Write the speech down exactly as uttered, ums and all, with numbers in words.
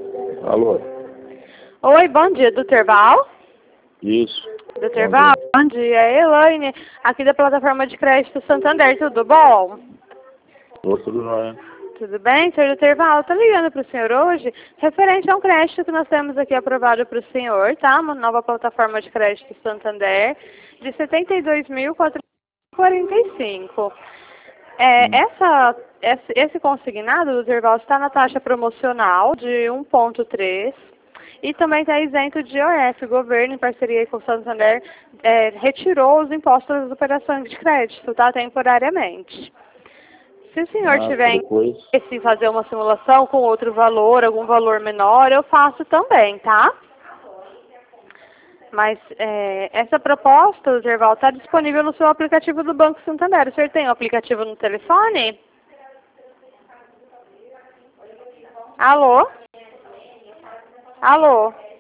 Alô? Oi, bom dia, doutor Val? Isso. doutor Val, bom dia. É Elaine, aqui da plataforma de crédito Santander, tudo bom? Ô, tudo jóia. Tudo bem, senhor doutor Val? Estou ligando para o senhor hoje, referente a um crédito que nós temos aqui aprovado para o senhor, tá? Uma nova plataforma de crédito Santander, de setenta e dois mil quatrocentos e quarenta e cinco. É, Hum. essa, esse, esse consignado, doutor Val, está na taxa promocional de um ponto três e também está isento de I O F. O governo, em parceria com o Santander, é, retirou os impostos das operações de crédito, tá? Temporariamente. Se o senhor Ah, tiver depois. interesse em fazer uma simulação com outro valor, algum valor menor, eu faço também, tá? Mas é, essa proposta, doutor Val, está disponível no seu aplicativo do Banco Santander. O senhor tem o aplicativo no telefone? Alô? Alô?